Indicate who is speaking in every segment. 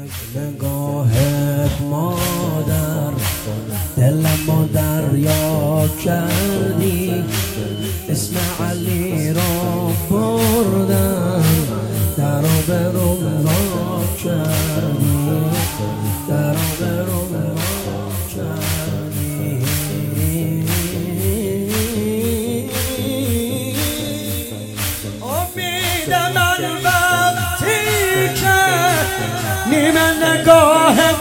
Speaker 1: نگاهت مادر دلمو دریا کردی، اسم علی را بردم در و برم را کردی، در و برم را کردی. امید من وقتی که نیمه نگاهت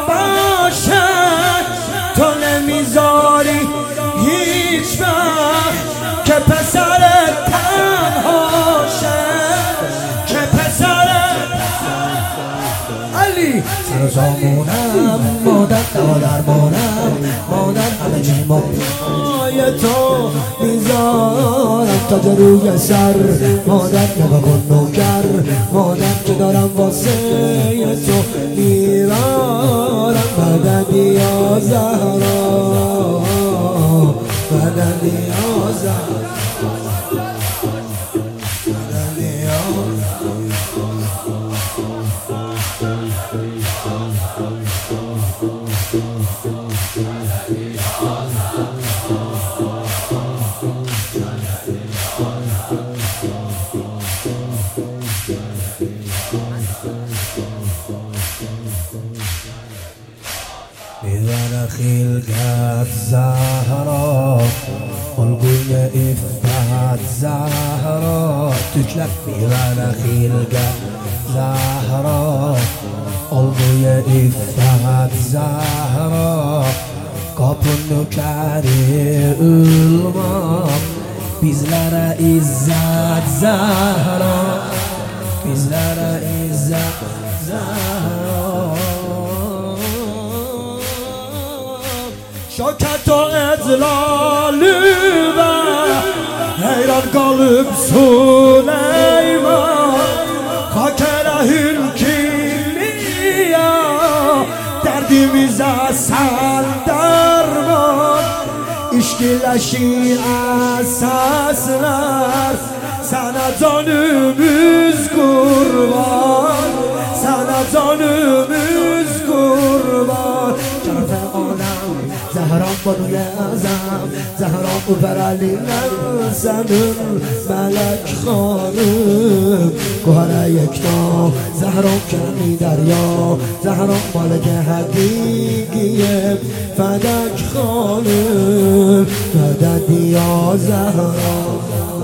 Speaker 1: باشد، تو نمیذاری هیچ وقت که پسرت تنها شد، که پسرت علی سرزامونم مادر دوا درمانم، مادر همه چیمو پای تو میذارم تاج روی سر، مادر نگاه کن نوکر، مادر که دارم واسه تو میرارم. مدد یا زهرا، مدد یا زهرا، مدد یا میزن خیلگت زهرا، الگوی افتحت زهرا، تکلک میزن خیلگت زهرا، الگوی افتحت زهرا، kapını kari ılma, bizlere izzet Zahra, bizlere izzet Zahra. Şöket o edlalü ve heyran kalıp Süleyman, hakere hülkiliya, derdimize sen derman. İşkileşi esaslar, sana canımız kurban, sana canımız kurban. Şerefe alem, Zehram banuy azam, Zehram uber alinden senin melek hanım. Kuhara yekta, Zehram kemi derya, Zehram malek hakikiye, فداك خانم مدد یا زهرا.